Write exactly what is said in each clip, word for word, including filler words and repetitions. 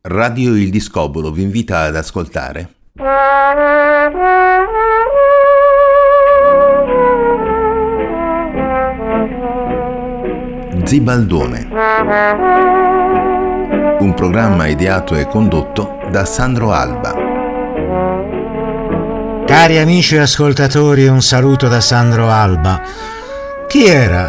Radio Il Discobolo vi invita ad ascoltare Zibaldone, un programma ideato e condotto da Sandro Alba. Cari amici ascoltatori, un saluto da Sandro Alba. Chi era?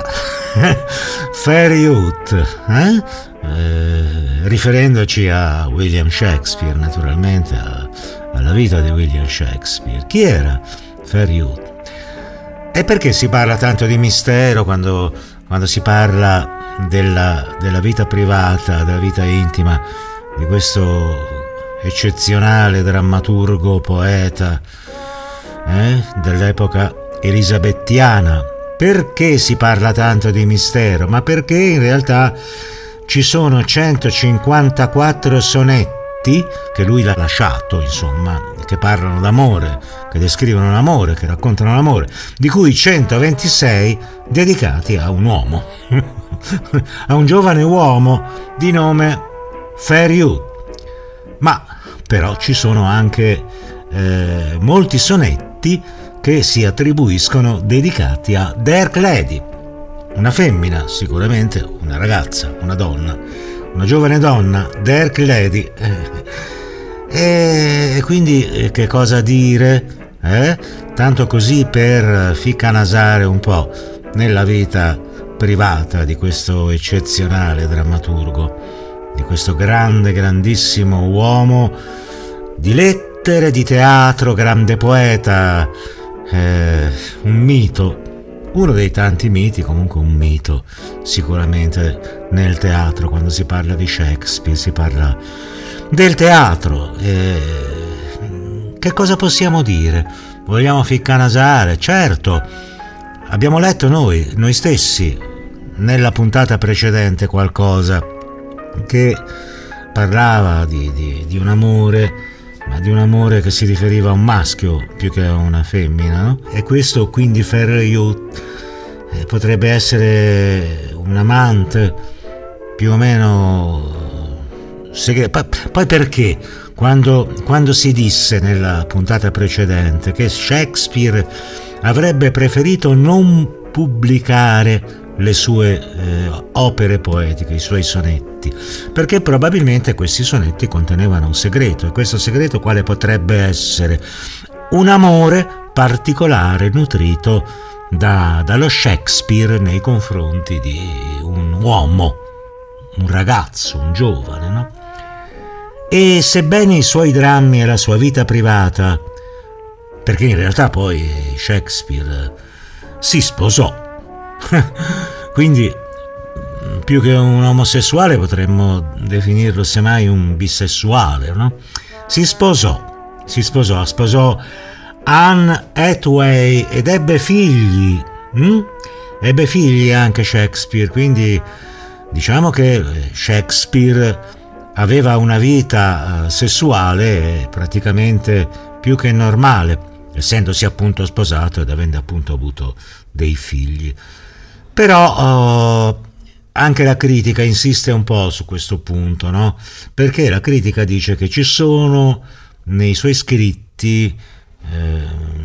Feriut, eh? Eh, riferendoci a William Shakespeare, naturalmente, a, alla vita di William Shakespeare. Chi era Feriut? E perché si parla tanto di mistero quando, quando si parla della, della vita privata, della vita intima di questo eccezionale drammaturgo, poeta eh, dell'epoca elisabettiana? Perché si parla tanto di mistero? Ma perché in realtà ci sono centocinquantaquattro sonetti che lui l'ha lasciato, insomma, che parlano d'amore, che descrivono l'amore, che raccontano l'amore, di cui centoventisei dedicati a un uomo, a un giovane uomo di nome Feriut. Ma però ci sono anche eh, molti sonetti che si attribuiscono dedicati a Dirk Lady, una femmina, sicuramente una ragazza, una donna, una giovane donna, Dirk Lady. E quindi che cosa dire? Eh? Tanto così per ficcanasare un po' nella vita privata di questo eccezionale drammaturgo, di questo grande, grandissimo uomo di lettere, di teatro, grande poeta, eh, un mito, uno dei tanti miti, comunque un mito sicuramente nel teatro. Quando si parla di Shakespeare si parla del teatro. Eh, che cosa possiamo dire? Vogliamo ficcanasare? Certo, abbiamo letto noi, noi stessi, nella puntata precedente qualcosa che parlava di, di, di un amore, ma di un amore che si riferiva a un maschio più che a una femmina, no? E questo quindi Feriut eh, potrebbe essere un amante più o meno segreto. Poi perché quando, quando si disse nella puntata precedente che Shakespeare avrebbe preferito non pubblicare le sue eh, opere poetiche, i suoi sonetti, perché probabilmente questi sonetti contenevano un segreto, e questo segreto quale potrebbe essere? Un amore particolare nutrito da, dallo Shakespeare nei confronti di un uomo, un ragazzo, un giovane, no? E sebbene i suoi drammi e la sua vita privata, perché in realtà poi Shakespeare si sposò, quindi più che un omosessuale potremmo definirlo semmai un bisessuale, no? Si sposò, si sposò, sposò Anne Hathaway ed ebbe figli, hm? ebbe figli anche Shakespeare, quindi diciamo che Shakespeare aveva una vita sessuale praticamente più che normale, essendosi appunto sposato ed avendo appunto avuto dei figli. Però oh, anche la critica insiste un po' su questo punto, no? Perché la critica dice che ci sono nei suoi scritti eh,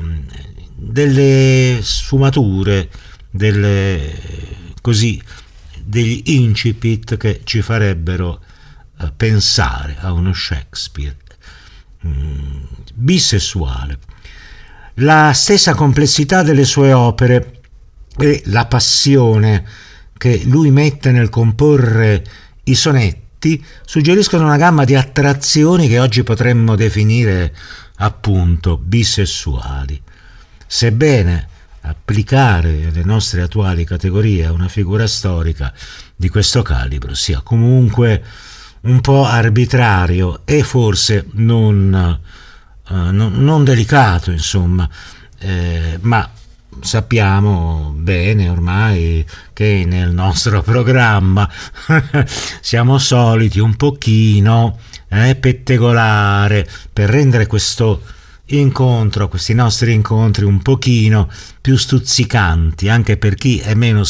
delle sfumature, delle, così, degli incipit che ci farebbero eh, pensare a uno Shakespeare mm, bisessuale. La stessa complessità delle sue opere e la passione che lui mette nel comporre i sonetti suggeriscono una gamma di attrazioni che oggi potremmo definire appunto bisessuali. Sebbene applicare le nostre attuali categorie a una figura storica di questo calibro sia comunque un po' arbitrario e forse non, uh, non, non delicato, insomma, eh, ma sappiamo bene ormai che nel nostro programma siamo soliti un pochino eh, pettegolare per rendere questo incontro, questi nostri incontri un pochino più stuzzicanti anche per chi è meno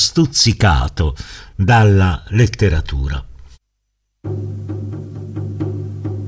stuzzicato dalla letteratura.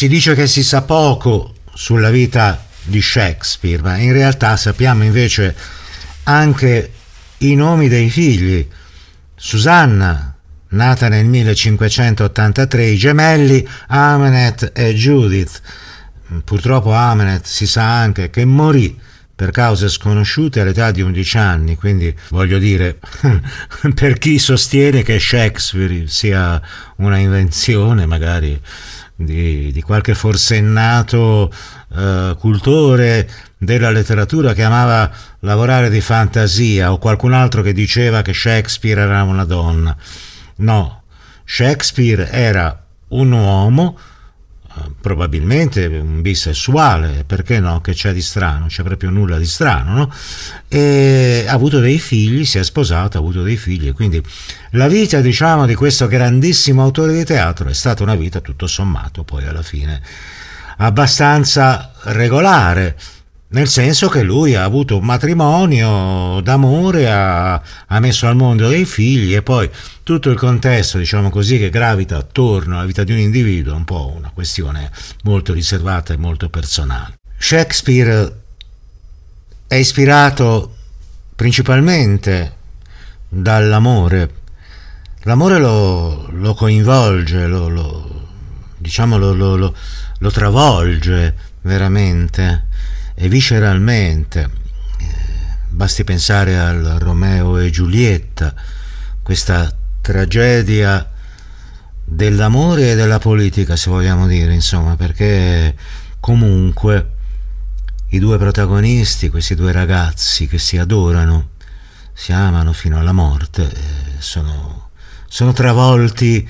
Si dice che si sa poco sulla vita di Shakespeare, ma in realtà sappiamo invece anche i nomi dei figli. Susanna, nata nel millecinquecentottantatré, i gemelli Amenet e Judith. Purtroppo Amenet si sa anche che morì per cause sconosciute all'età di undici anni, quindi voglio dire, per chi sostiene che Shakespeare sia una invenzione magari di, di qualche forsennato eh, cultore della letteratura che amava lavorare di fantasia, o qualcun altro che diceva che Shakespeare era una donna. No, Shakespeare era un uomo, probabilmente un bisessuale, perché no, che c'è di strano, non c'è proprio nulla di strano, no? E ha avuto dei figli, si è sposato, ha avuto dei figli, quindi la vita, diciamo, di questo grandissimo autore di teatro è stata una vita tutto sommato poi alla fine abbastanza regolare, nel senso che lui ha avuto un matrimonio d'amore, ha, ha messo al mondo dei figli, e poi tutto il contesto, diciamo così, che gravita attorno alla vita di un individuo è un po' una questione molto riservata e molto personale. Shakespeare è ispirato principalmente dall'amore. L'amore lo, lo coinvolge, lo, lo, diciamo lo, lo, lo, lo travolge veramente e visceralmente. Basti pensare al Romeo e Giulietta, questa tragedia dell'amore e della politica, se vogliamo dire, insomma, perché comunque i due protagonisti, questi due ragazzi che si adorano, si amano fino alla morte, sono, sono travolti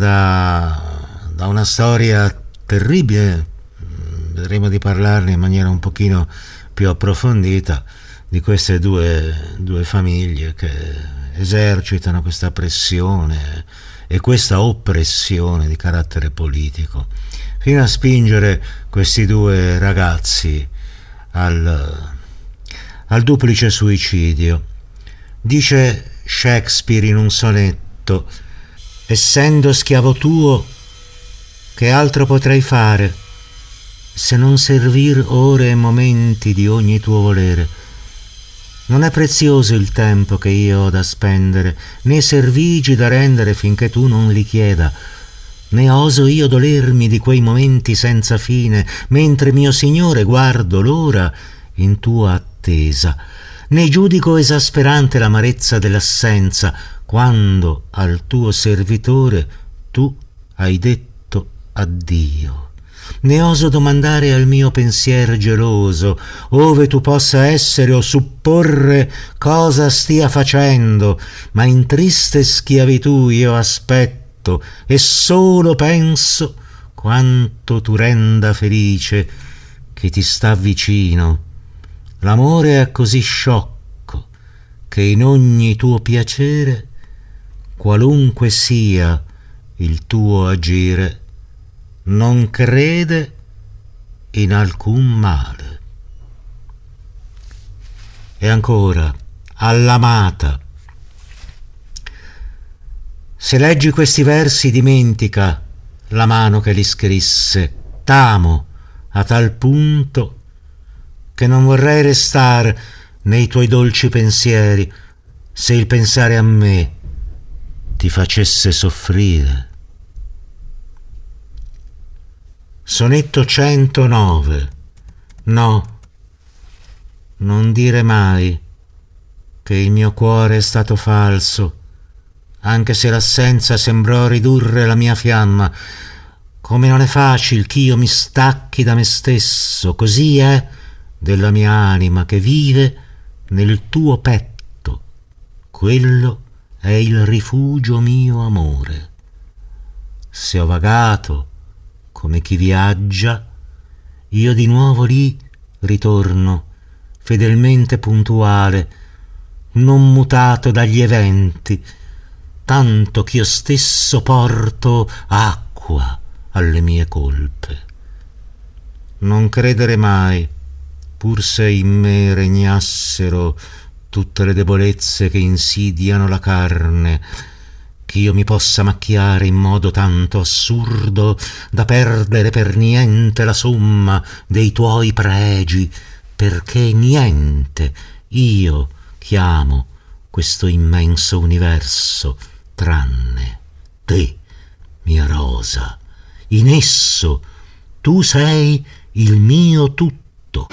da, da una storia terribile. Vedremo di parlarne in maniera un pochino più approfondita di queste due, due famiglie che esercitano questa pressione e questa oppressione di carattere politico, fino a spingere questi due ragazzi al, al duplice suicidio. Dice Shakespeare in un sonetto: essendo schiavo tuo, che altro potrei fare se non servir ore e momenti di ogni tuo volere? Non è prezioso il tempo che io ho da spendere, né servigi da rendere finché tu non li chieda, né oso io dolermi di quei momenti senza fine, mentre mio Signore guardo l'ora in tua attesa, né giudico esasperante l'amarezza dell'assenza, quando al tuo servitore tu hai detto addio. Ne oso domandare al mio pensier geloso, ove tu possa essere o supporre cosa stia facendo, ma in triste schiavitù io aspetto e solo penso quanto tu renda felice chi ti sta vicino. L'amore è così sciocco che in ogni tuo piacere, qualunque sia il tuo agire, non crede in alcun male. E ancora, all'amata: se leggi questi versi dimentica la mano che li scrisse, t'amo a tal punto che non vorrei restar nei tuoi dolci pensieri se il pensare a me ti facesse soffrire. Sonetto centonove. No, non dire mai che il mio cuore è stato falso, anche se l'assenza sembrò ridurre la mia fiamma. Come non è facile ch'io mi stacchi da me stesso, così è della mia anima che vive nel tuo petto. Quello è il rifugio mio amore. Se ho vagato come chi viaggia, io di nuovo lì ritorno, fedelmente puntuale, non mutato dagli eventi, tanto ch'io stesso porto acqua alle mie colpe. Non credere mai, pur se in me regnassero tutte le debolezze che insidiano la carne, ch'io mi possa macchiare in modo tanto assurdo da perdere per niente la somma dei tuoi pregi, perché niente io chiamo questo immenso universo tranne te, mia rosa. In esso tu sei il mio tutto.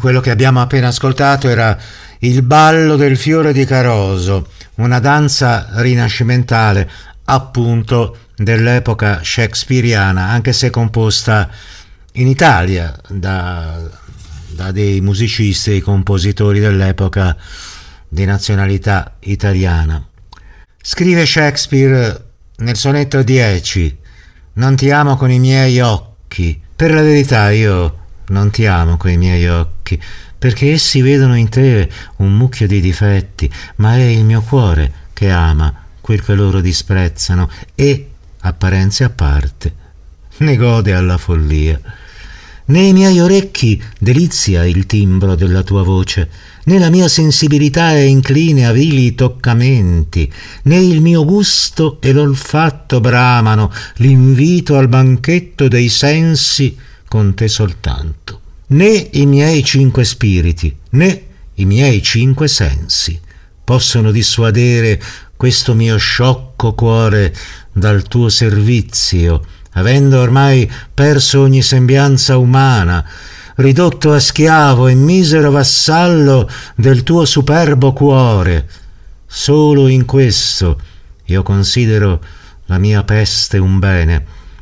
quello che abbiamo appena ascoltato era Il ballo del fiore di Caroso, una danza rinascimentale appunto dell'epoca shakespeariana, anche se composta in Italia da, da dei musicisti e compositori dell'epoca di nazionalità italiana. Scrive Shakespeare nel sonetto dieci: non ti amo con i miei occhi. Per la verità io non ti amo con i miei occhi, perché essi vedono in te un mucchio di difetti, ma è il mio cuore che ama quel che loro disprezzano e, apparenze a parte, ne gode alla follia. Nei miei orecchi delizia il timbro della tua voce, né la mia sensibilità è incline a vili toccamenti, né il mio gusto e l'olfatto bramano l'invito al banchetto dei sensi con te soltanto. Né i miei cinque spiriti, né i miei cinque sensi possono dissuadere questo mio sciocco cuore dal tuo servizio, avendo ormai perso ogni sembianza umana, ridotto a schiavo e misero vassallo del tuo superbo cuore. Solo in questo io considero la mia peste un bene,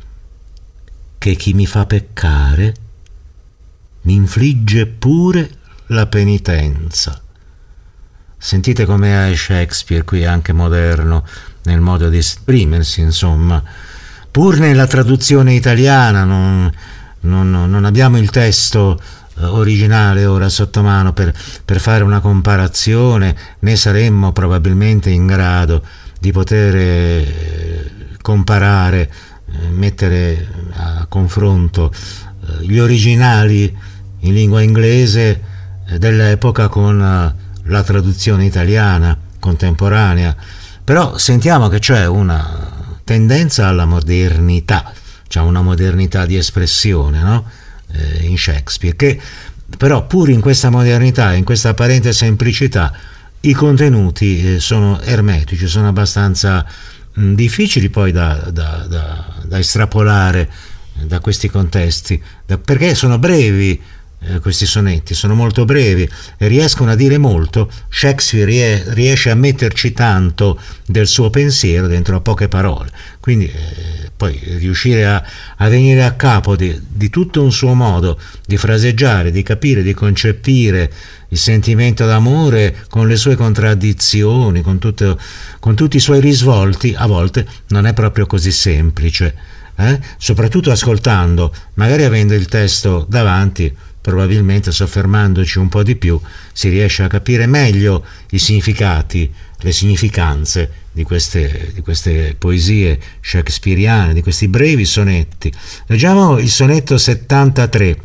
che chi mi fa peccare mi infligge pure la penitenza. Sentite come è Shakespeare qui, anche moderno nel modo di esprimersi, insomma. Pur nella traduzione italiana non, non, non abbiamo il testo originale ora sotto mano per, per fare una comparazione, né saremmo probabilmente in grado di poter eh, comparare, eh, mettere a confronto eh, gli originali in lingua inglese eh, dell'epoca con eh, la traduzione italiana contemporanea. Però sentiamo che c'è una tendenza alla modernità, c'è una modernità di espressione, no? Eh, in Shakespeare, che però pur in questa modernità, in questa apparente semplicità, i contenuti eh, sono ermetici, sono abbastanza mh, difficili poi da, da, da, da estrapolare eh, da questi contesti, da, perché sono brevi. Eh, questi sonetti sono molto brevi e riescono a dire molto. Shakespeare rie- riesce a metterci tanto del suo pensiero dentro a poche parole, quindi eh, poi riuscire a, a venire a capo di, di tutto un suo modo di fraseggiare, di capire, di concepire il sentimento d'amore con le sue contraddizioni, con, tutto, con tutti i suoi risvolti, a volte non è proprio così semplice, eh? Soprattutto ascoltando, magari avendo il testo davanti. Probabilmente soffermandoci un po' di più si riesce a capire meglio i significati, le significanze di queste, di queste poesie shakespeariane, di questi brevi sonetti. Leggiamo il sonetto settantatré.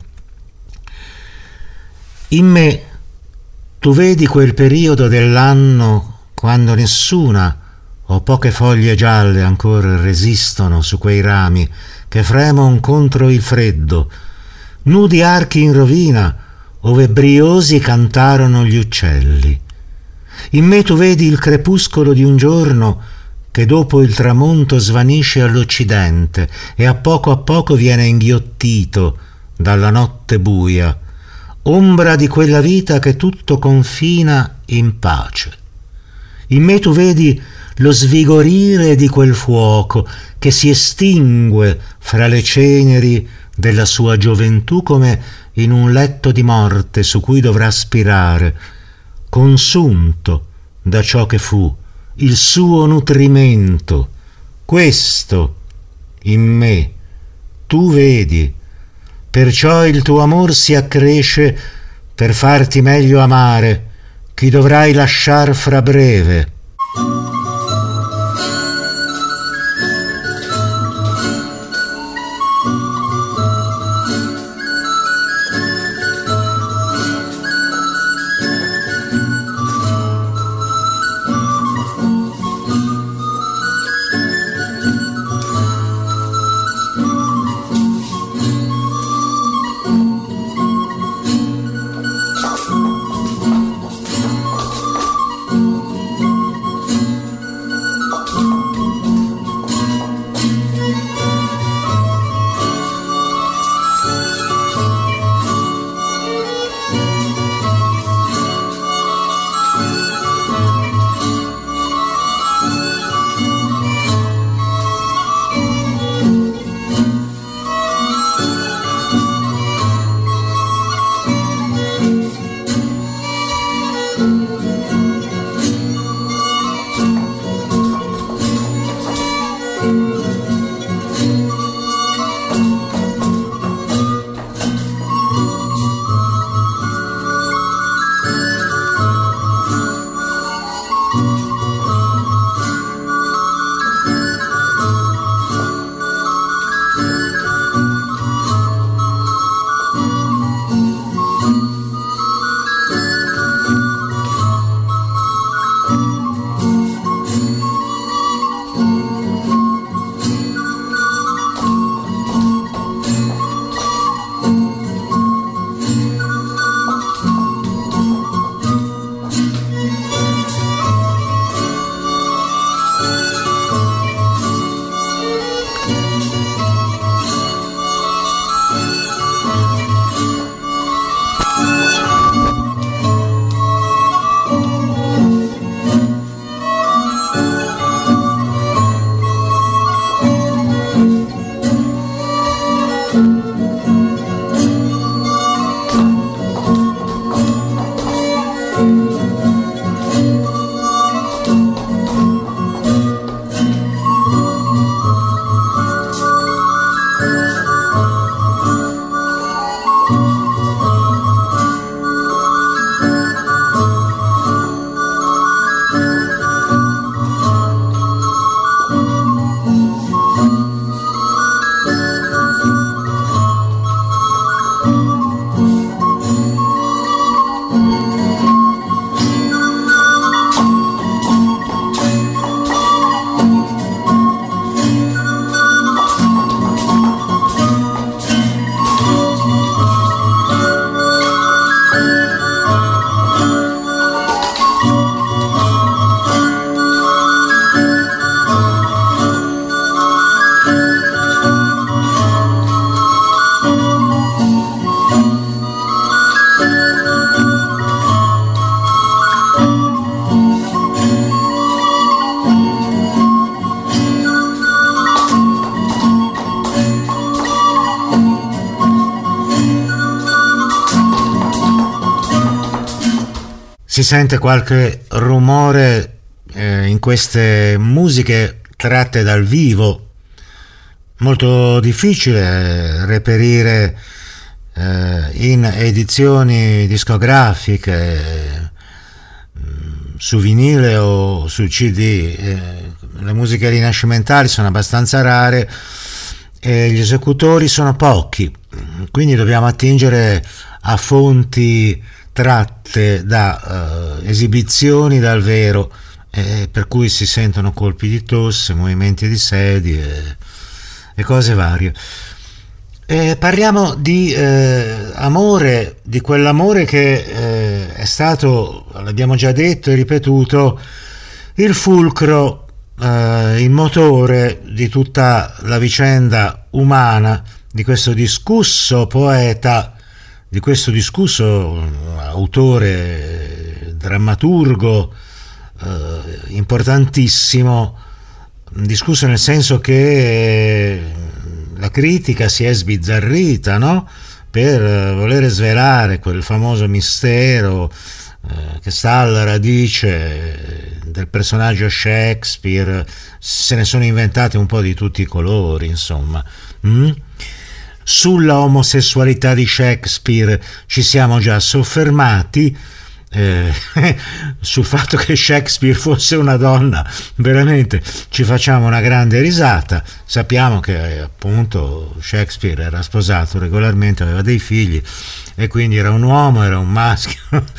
In me tu vedi quel periodo dell'anno quando nessuna o poche foglie gialle ancora resistono su quei rami che fremon contro il freddo, nudi archi in rovina, ove briosi cantarono gli uccelli. In me tu vedi il crepuscolo di un giorno che dopo il tramonto svanisce all'occidente e a poco a poco viene inghiottito dalla notte buia, ombra di quella vita che tutto confina in pace. In me tu vedi lo svigorire di quel fuoco che si estingue fra le ceneri della sua gioventù come in un letto di morte su cui dovrà spirare, consunto da ciò che fu il suo nutrimento. Questo in me tu vedi, perciò il tuo amor si accresce per farti meglio amare chi dovrai lasciar fra breve. si sente qualche rumore eh, in queste musiche tratte dal vivo. Molto difficile reperire eh, in edizioni discografiche, su vinile o su C D. Eh, le musiche rinascimentali sono abbastanza rare e gli esecutori sono pochi, quindi dobbiamo attingere a fonti tratte da eh, esibizioni dal vero, eh, per cui si sentono colpi di tosse, movimenti di sedie e cose varie. E parliamo di eh, amore, di quell'amore che eh, è stato, l'abbiamo già detto e ripetuto, il fulcro, eh, il motore di tutta la vicenda umana di questo discusso poeta, di questo discusso autore, drammaturgo eh, importantissimo, discusso nel senso che la critica si è sbizzarrita, no? Per volere svelare quel famoso mistero eh, che sta alla radice del personaggio Shakespeare. Se ne sono inventate un po' di tutti i colori, insomma. Mm? Sulla omosessualità di Shakespeare ci siamo già soffermati. Eh, sul fatto che Shakespeare fosse una donna veramente ci facciamo una grande risata. Sappiamo che eh, appunto Shakespeare era sposato regolarmente, aveva dei figli e quindi era un uomo, era un maschio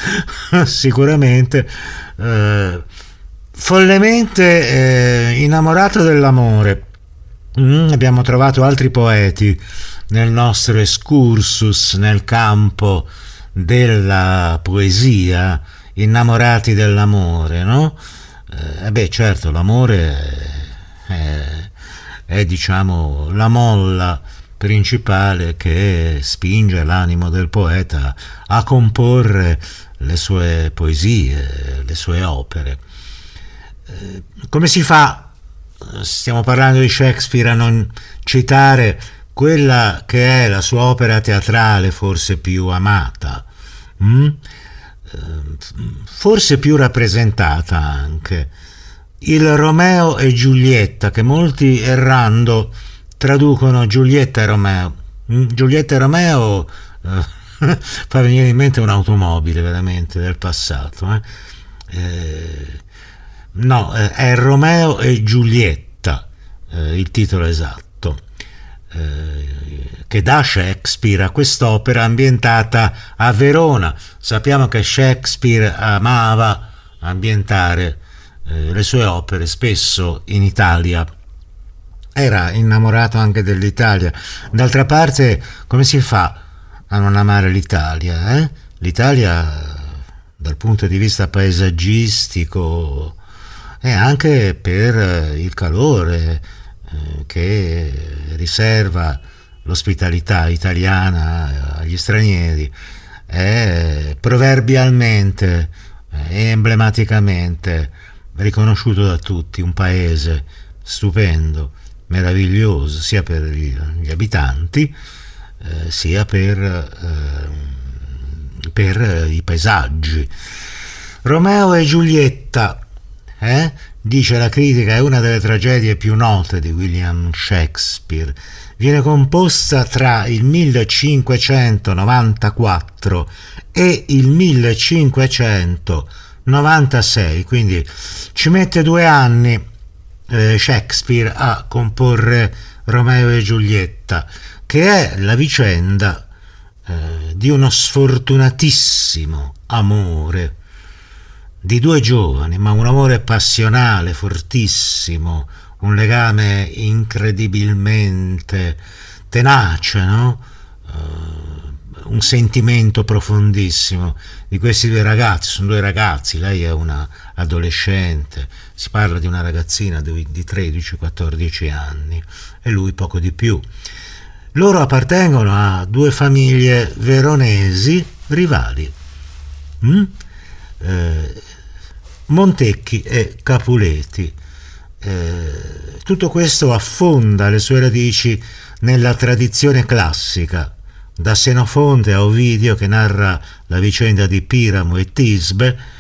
sicuramente eh, follemente eh, innamorato dell'amore. Mm, abbiamo trovato altri poeti nel nostro excursus nel campo della poesia, innamorati dell'amore, no? Eh, beh, certo, l'amore è, è, è diciamo la molla principale che spinge l'animo del poeta a comporre le sue poesie, le sue opere. Eh, come si fa, stiamo parlando di Shakespeare, a non citare quella che è la sua opera teatrale forse più amata, mm? forse più rappresentata anche, il Romeo e Giulietta, che molti errando traducono Giulietta e Romeo. Mm? Giulietta e Romeo eh, fa venire in mente un'automobile veramente del passato. Eh? Eh, no, eh, è Romeo e Giulietta eh, il titolo esatto. Che dà Shakespeare a quest'opera ambientata a Verona. Sappiamo che Shakespeare amava ambientare eh, le sue opere spesso in Italia, era innamorato anche dell'Italia. D'altra parte, come si fa a non amare l'Italia? Eh? L'Italia dal punto di vista paesaggistico e anche per il calore che riserva l'ospitalità italiana agli stranieri, è proverbialmente e emblematicamente riconosciuto da tutti un paese stupendo, meraviglioso, sia per gli abitanti eh, sia per, eh, per i paesaggi. Romeo e Giulietta, eh? dice la critica, è una delle tragedie più note di William Shakespeare. Viene composta tra il millecinquecentonovantaquattro e il millecinquecentonovantasei, quindi ci mette due anni eh, Shakespeare a comporre Romeo e Giulietta, che è la vicenda eh, di uno sfortunatissimo amore di due giovani, ma un amore passionale, fortissimo, un legame incredibilmente tenace, no? Uh, un sentimento profondissimo di questi due ragazzi. Sono due ragazzi, lei è una adolescente, si parla di una ragazzina di, di tredici quattordici anni e lui poco di più. Loro appartengono a due famiglie veronesi rivali. Mm? Eh, Montecchi e Capuleti. Eh, tutto questo affonda le sue radici nella tradizione classica, da Senofonte a Ovidio, che narra la vicenda di Piramo e Tisbe,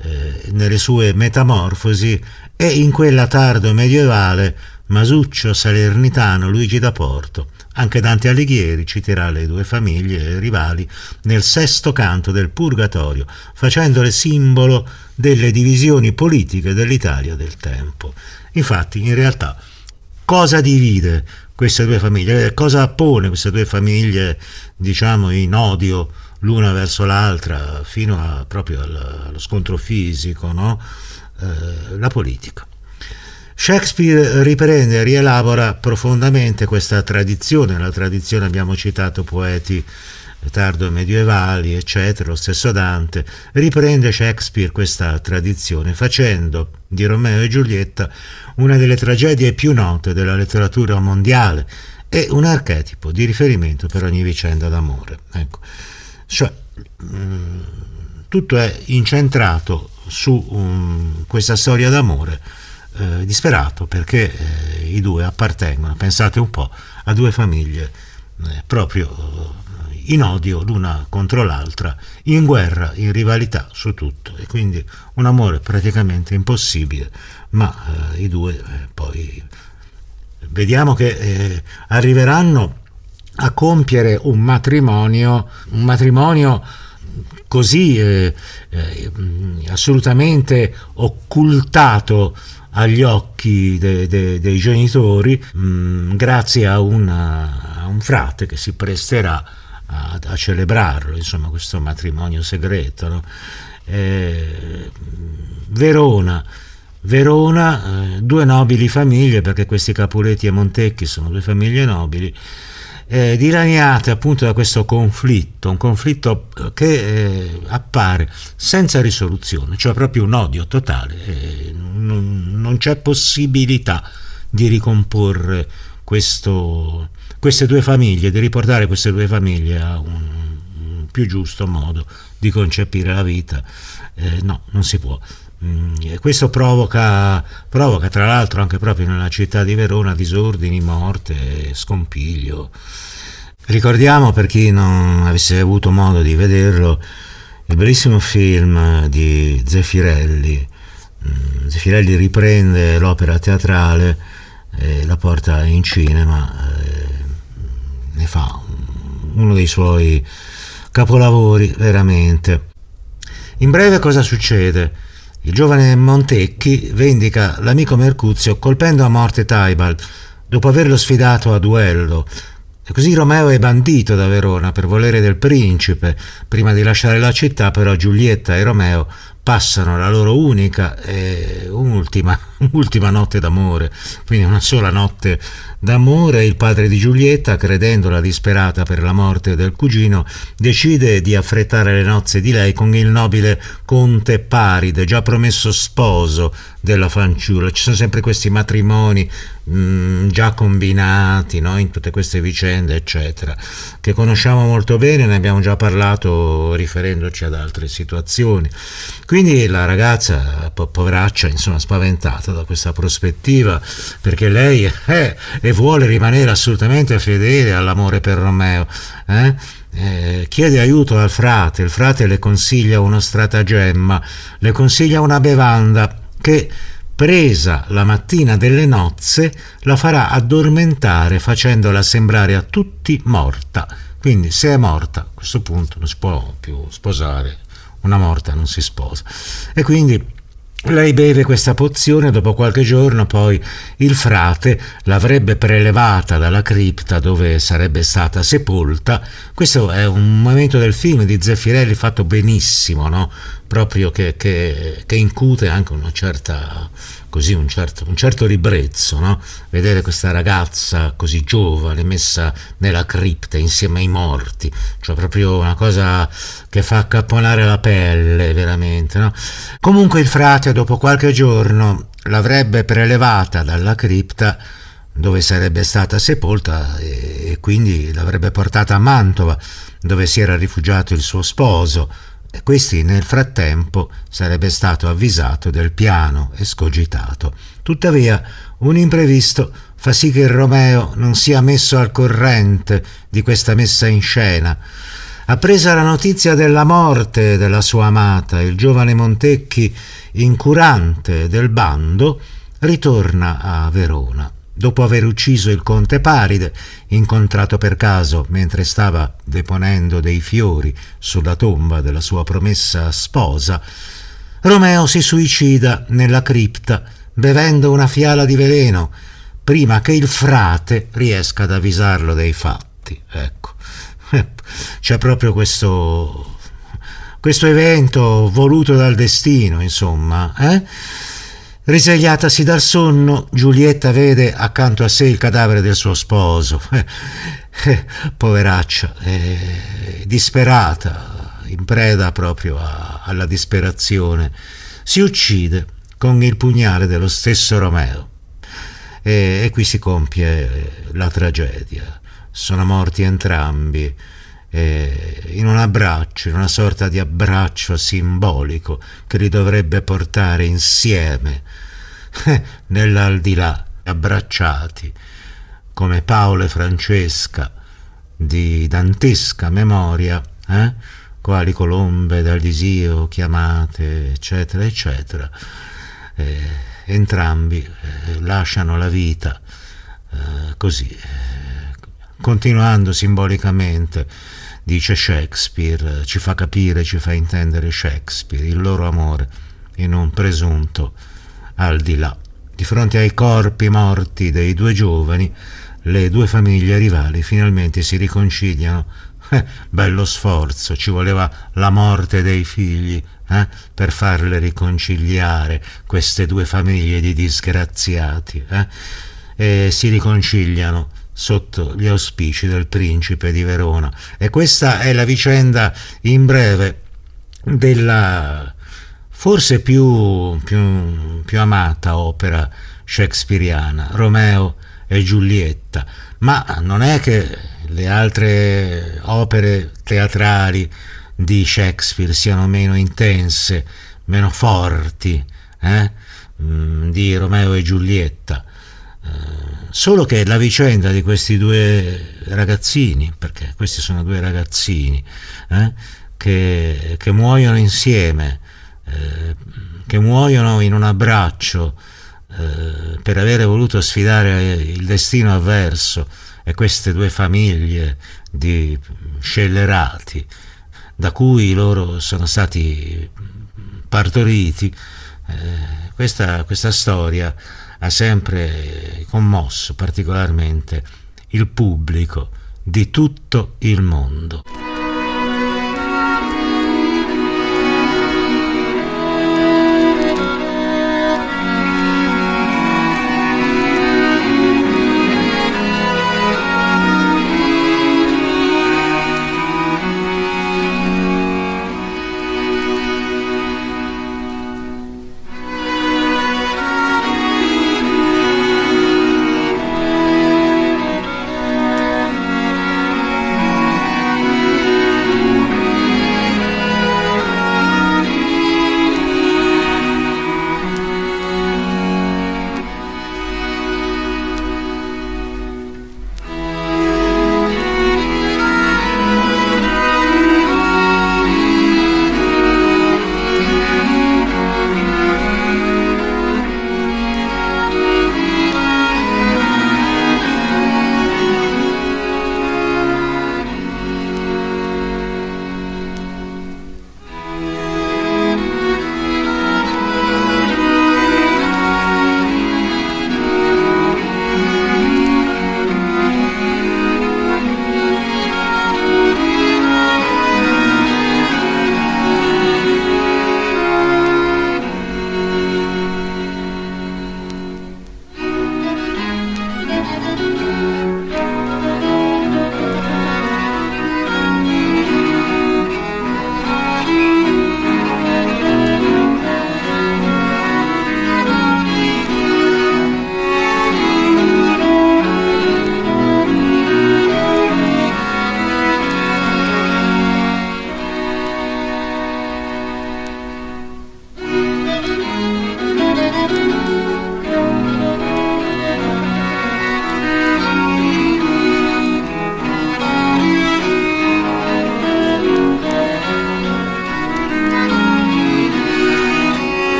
eh, nelle sue metamorfosi, e in quella tardo medievale Masuccio Salernitano, Luigi da Porto. Anche Dante Alighieri citerà le due famiglie rivali nel sesto canto del Purgatorio, facendole simbolo delle divisioni politiche dell'Italia del tempo. Infatti, in realtà, cosa divide queste due famiglie? Cosa pone queste due famiglie, diciamo, in odio l'una verso l'altra, fino a, proprio allo scontro fisico, no? Eh, la politica. Shakespeare riprende e rielabora profondamente questa tradizione. La tradizione, abbiamo citato poeti tardo medievali, eccetera, lo stesso Dante. Riprende Shakespeare questa tradizione, facendo di Romeo e Giulietta una delle tragedie più note della letteratura mondiale e un archetipo di riferimento per ogni vicenda d'amore. Ecco. Cioè, mh, tutto è incentrato su um, questa storia d'amore eh, disperato, perché eh, i due appartengono, pensate un po', a due famiglie eh, proprio in odio l'una contro l'altra, in guerra, in rivalità su tutto, e quindi un amore praticamente impossibile, ma eh, i due eh, poi vediamo che eh, arriveranno a compiere un matrimonio, un matrimonio così eh, eh, assolutamente occultato agli occhi de, de, dei genitori, mh, grazie a, una, a un frate che si presterà a, a celebrarlo, insomma, questo matrimonio segreto, no? eh, Verona Verona, eh, due nobili famiglie, perché questi Capuletti e Montecchi sono due famiglie nobili, eh, dilaniate appunto da questo conflitto, un conflitto che eh, appare senza risoluzione, cioè proprio un odio totale, eh, non, non c'è possibilità di ricomporre questo, queste due famiglie, di riportare queste due famiglie a un, un più giusto modo di concepire la vita, eh, no, non si può. E questo provoca, provoca tra l'altro anche proprio nella città di Verona disordini, morte, scompiglio. Ricordiamo, per chi non avesse avuto modo di vederlo, il bellissimo film di Zeffirelli. Zeffirelli riprende l'opera teatrale e la porta in cinema, ne fa uno dei suoi capolavori veramente. In breve, cosa succede? Il giovane Montecchi vendica l'amico Mercuzio colpendo a morte Taibal dopo averlo sfidato a duello, e così Romeo è bandito da Verona per volere del principe. Prima di lasciare la città, però, Giulietta e Romeo passano la loro unica e un'ultima, un'ultima notte d'amore, quindi una sola notte d'amore. Il padre di Giulietta, credendola disperata per la morte del cugino, decide di affrettare le nozze di lei con il nobile conte Paride, già promesso sposo della fanciulla. Ci sono sempre questi matrimoni mh, già combinati, no? In tutte queste vicende, eccetera, che conosciamo molto bene, ne abbiamo già parlato riferendoci ad altre situazioni. Quindi la ragazza, po- poveraccia, insomma, spaventata da questa prospettiva, perché lei è e vuole rimanere assolutamente fedele all'amore per Romeo, eh? Eh, chiede aiuto al frate. Il frate le consiglia uno stratagemma, le consiglia una bevanda che, presa la mattina delle nozze, la farà addormentare facendola sembrare a tutti morta. Quindi, se è morta, a questo punto non si può più sposare, una morta non si sposa. E quindi lei beve questa pozione. Dopo qualche giorno poi il frate l'avrebbe prelevata dalla cripta dove sarebbe stata sepolta. Questo è un momento del film di Zeffirelli fatto benissimo, no? Proprio che, che, che incute anche una certa, così, un certo, un certo ribrezzo, no? Vedere questa ragazza così giovane messa nella cripta insieme ai morti, cioè proprio una cosa che fa accapponare la pelle veramente, no? Comunque il frate dopo qualche giorno l'avrebbe prelevata dalla cripta dove sarebbe stata sepolta e quindi l'avrebbe portata a Mantova, dove si era rifugiato il suo sposo. E questi nel frattempo sarebbe stato avvisato del piano escogitato. Tuttavia un imprevisto fa sì che Romeo non sia messo al corrente di questa messa in scena. Appresa la notizia della morte della sua amata, il giovane Montecchi, incurante del bando, ritorna a Verona. Dopo aver ucciso il conte Paride, incontrato per caso mentre stava deponendo dei fiori sulla tomba della sua promessa sposa, Romeo si suicida nella cripta bevendo una fiala di veleno prima che il frate riesca ad avvisarlo dei fatti. Ecco, c'è proprio questo questo evento voluto dal destino, insomma, eh? Risvegliatasi dal sonno, Giulietta vede accanto a sé il cadavere del suo sposo. Eh, eh, poveraccia, eh, disperata, in preda proprio a, alla disperazione, si uccide con il pugnale dello stesso Romeo. E, e qui si compie la tragedia. Sono morti entrambi, eh, in un abbraccio, in una sorta di abbraccio simbolico che li dovrebbe portare insieme eh, nell'aldilà, abbracciati come Paolo e Francesca di dantesca memoria, eh, quali colombe dal disio chiamate, eccetera eccetera. Eh, entrambi eh, lasciano la vita eh, così, eh, continuando simbolicamente. Dice Shakespeare, ci fa capire, ci fa intendere Shakespeare, il loro amore in un presunto al di là. Di fronte ai corpi morti dei due giovani, le due famiglie rivali finalmente si riconciliano. Eh, bello sforzo, ci voleva la morte dei figli eh, per farle riconciliare queste due famiglie di disgraziati. Eh? E si riconciliano sotto gli auspici del principe di Verona. E questa è la vicenda in breve della forse più, più, più amata opera shakespeariana, Romeo e Giulietta. Ma non è che le altre opere teatrali di Shakespeare siano meno intense, meno forti eh? di Romeo e Giulietta. Solo che la vicenda di questi due ragazzini, perché questi sono due ragazzini eh, che, che muoiono insieme, eh, che muoiono in un abbraccio eh, per avere voluto sfidare il destino avverso, e queste due famiglie di scellerati da cui loro sono stati partoriti, eh, questa, questa storia ha sempre commosso particolarmente il pubblico di tutto il mondo.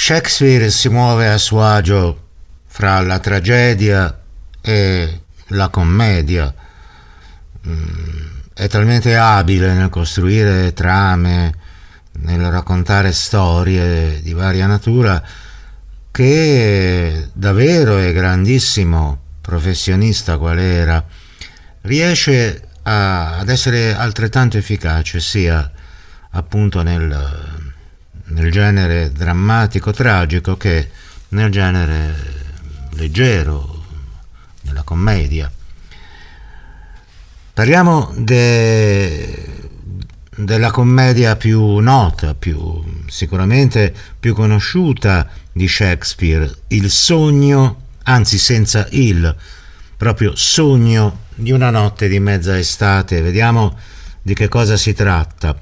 Shakespeare si muove a suo agio fra la tragedia e la commedia. È talmente abile nel costruire trame, nel raccontare storie di varia natura, che davvero è grandissimo professionista qual era, riesce a, ad essere altrettanto efficace sia appunto nel, nel genere drammatico tragico che nel genere leggero, nella commedia. Parliamo de, della commedia più nota, più sicuramente più conosciuta di Shakespeare, Il sogno, anzi senza il, proprio Sogno di una notte di mezza estate. Vediamo di che cosa si tratta.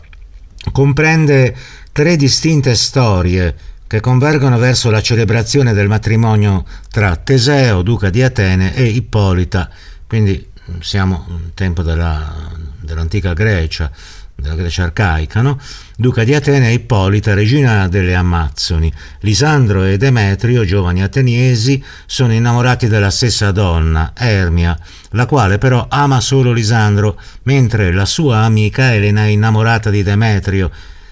Comprende tre distinte storie che convergono verso la celebrazione del matrimonio tra Teseo, duca di Atene, e Ippolita, quindi siamo nel tempo della, dell'antica Grecia, della Grecia arcaica, no? Duca di Atene e Ippolita, regina delle Amazzoni. Lisandro e Demetrio, giovani ateniesi, sono innamorati della stessa donna, Ermia, la quale però ama solo Lisandro, mentre la sua amica Elena è innamorata di Demetrio.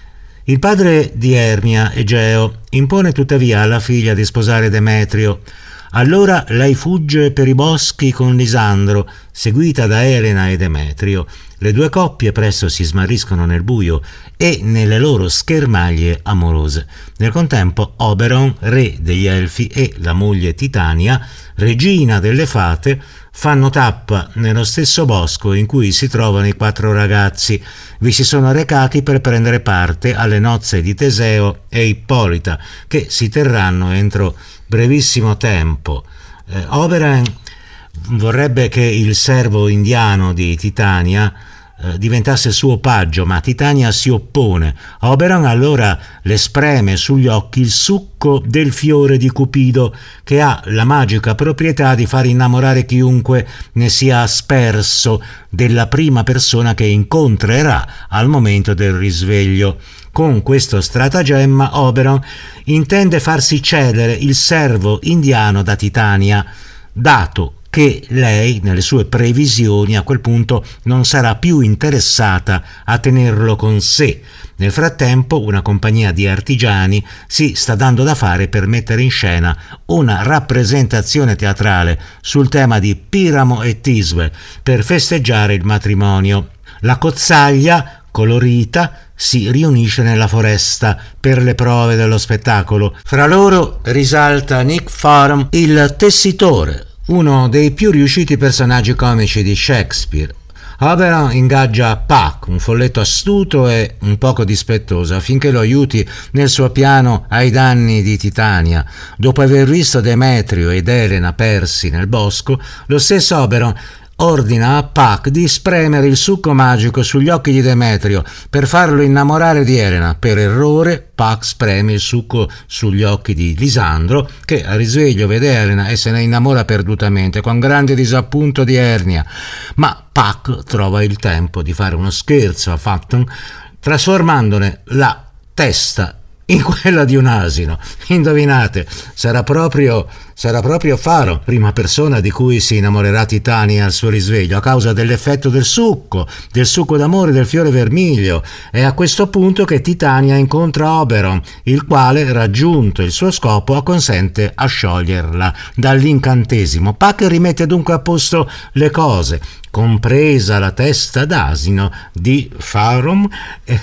Il padre di Ermia, Egeo, impone tuttavia alla figlia di sposare Demetrio. Allora lei fugge per i boschi con Lisandro, seguita da Elena e Demetrio. Le due coppie presto si smarriscono nel buio e nelle loro schermaglie amorose. Nel contempo Oberon, re degli Elfi, e la moglie Titania, regina delle fate, fanno tappa nello stesso bosco in cui si trovano i quattro ragazzi. Vi si sono recati per prendere parte alle nozze di Teseo e Ippolita, che si terranno entro brevissimo tempo. Eh, Oberon vorrebbe che il servo indiano di Titania eh, diventasse suo paggio, ma Titania si oppone. Oberon allora le spreme sugli occhi il succo del fiore di Cupido, che ha la magica proprietà di far innamorare chiunque ne sia asperso della prima persona che incontrerà al momento del risveglio. Con questo stratagemma Oberon intende farsi cedere il servo indiano da Titania, dato che lei, nelle sue previsioni, a quel punto non sarà più interessata a tenerlo con sé. Nel frattempo, una compagnia di artigiani si sta dando da fare per mettere in scena una rappresentazione teatrale sul tema di Piramo e Tisbe per festeggiare il matrimonio. La cozzaglia colorita si riunisce nella foresta per le prove dello spettacolo. Fra loro risalta Nick Farm, il tessitore, uno dei più riusciti personaggi comici di Shakespeare. Oberon ingaggia Puck, un folletto astuto e un poco dispettoso, affinché lo aiuti nel suo piano ai danni di Titania. Dopo aver visto Demetrio ed Elena persi nel bosco, lo stesso Oberon ordina a Puck di spremere il succo magico sugli occhi di Demetrio per farlo innamorare di Elena. Per errore Puck spreme il succo sugli occhi di Lisandro, che al risveglio vede Elena e se ne innamora perdutamente, con grande disappunto di Ermia. Ma Puck trova il tempo di fare uno scherzo a Phaeton, trasformandone la testa in quella di un asino. Indovinate, sarà proprio sarà proprio Faro, prima persona di cui si innamorerà Titania al suo risveglio, a causa dell'effetto del succo, del succo d'amore del fiore vermiglio. È a questo punto che Titania incontra Oberon, il quale, raggiunto il suo scopo, acconsente a scioglierla dall'incantesimo. Puck rimette dunque a posto le cose, compresa la testa d'asino di Farum, e,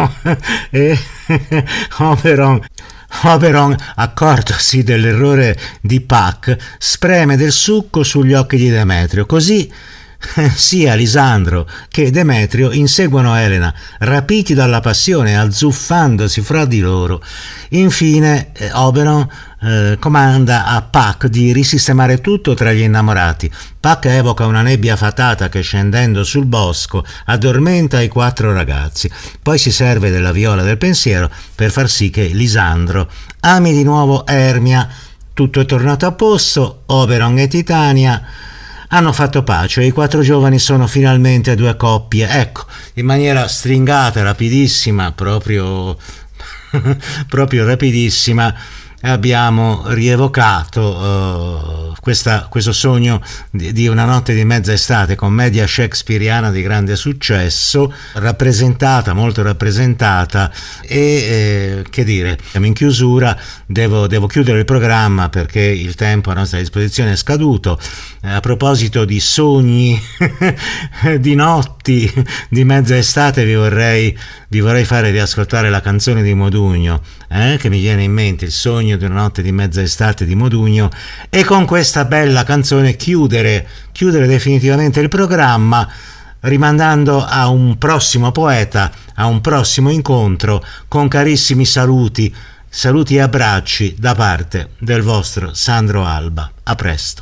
e Oberon Oberon, accortosi dell'errore di Puck, spreme del succo sugli occhi di Demetrio. Così sia Lisandro che Demetrio inseguono Elena, rapiti dalla passione, azzuffandosi fra di loro. Infine Oberon eh, comanda a Puck di risistemare tutto tra gli innamorati. Puck evoca una nebbia fatata che, scendendo sul bosco, addormenta i quattro ragazzi. Poi si serve della viola del pensiero per far sì che Lisandro ami di nuovo Ermia. Tutto è tornato a posto. Oberon e Titania hanno fatto pace e i quattro giovani sono finalmente due coppie. Ecco, in maniera stringata, rapidissima, proprio proprio rapidissima, abbiamo rievocato uh, questa, questo sogno di, di Una notte di mezza estate, commedia shakespeariana di grande successo, rappresentata, molto rappresentata, e eh, che dire, siamo in chiusura, devo, devo chiudere il programma perché il tempo a nostra disposizione è scaduto. Eh, a proposito di sogni di notti di mezza estate, vi vorrei, vi vorrei fare riascoltare la canzone di Modugno, eh, che mi viene in mente, il sogno di una notte di mezza estate di Modugno, e con questa bella canzone chiudere, chiudere definitivamente il programma, rimandando a un prossimo poeta, a un prossimo incontro, con carissimi saluti, saluti e abbracci da parte del vostro Sandro Alba. A presto.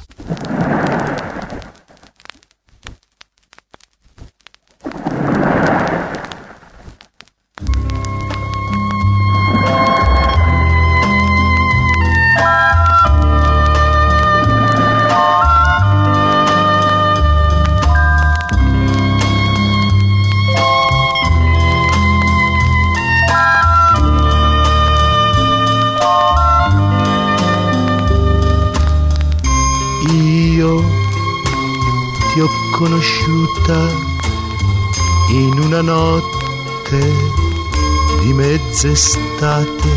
Ti ho conosciuta in una notte di mezz'estate,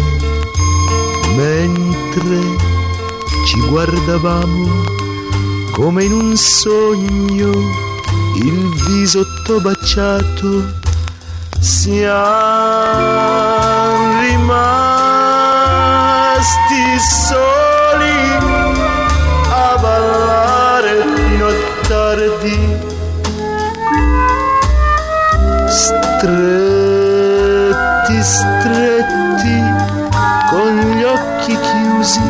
mentre ci guardavamo come in un sogno, il viso baciato, siamo rimasti soli a ballare fino a tardi, stretti, stretti, con gli occhi chiusi,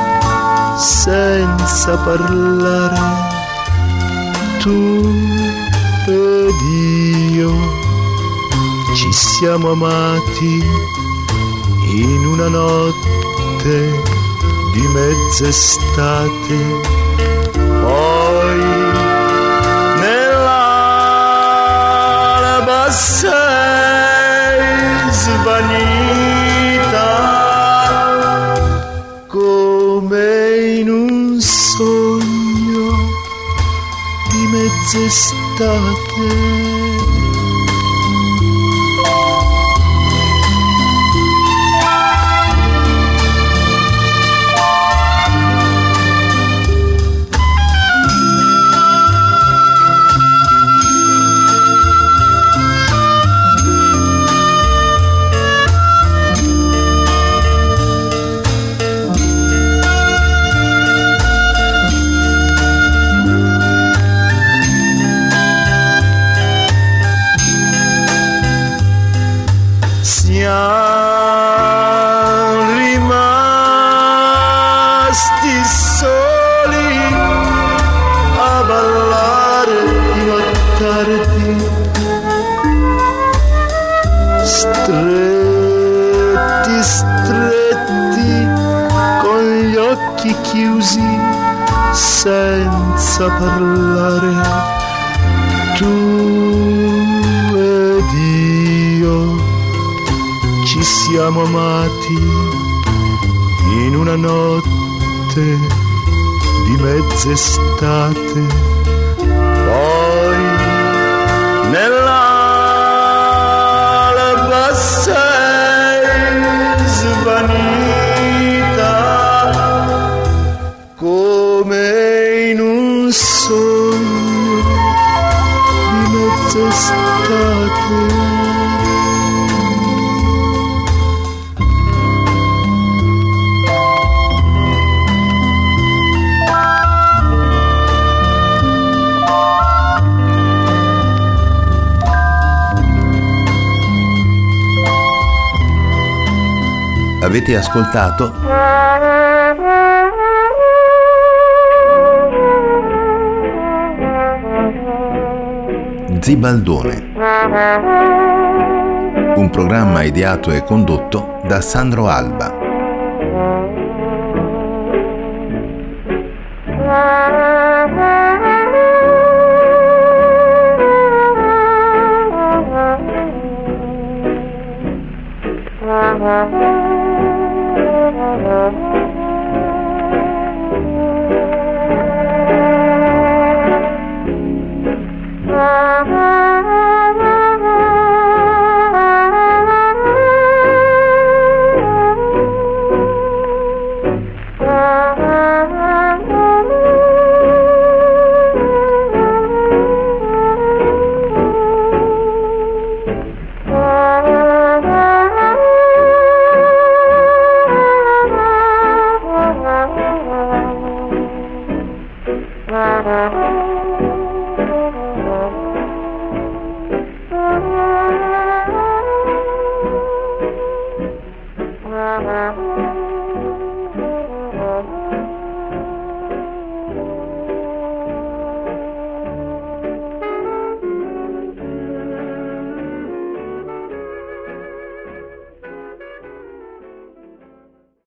senza parlare, tu ed io ci siamo amati in una notte di mezz'estate. Poi nell'alba sei svanita come in un sogno di mezz'estate. Siamo rimasti soli a ballare fino a tardi, stretti, stretti, con gli occhi chiusi, senza parlare, tu ed io ci siamo amati in una notte di mezz'estate. Poi nell'alba sei svanita come in un sogno di mezz'estate. Avete ascoltato Zibaldone, un programma ideato e condotto da Sandro Alba.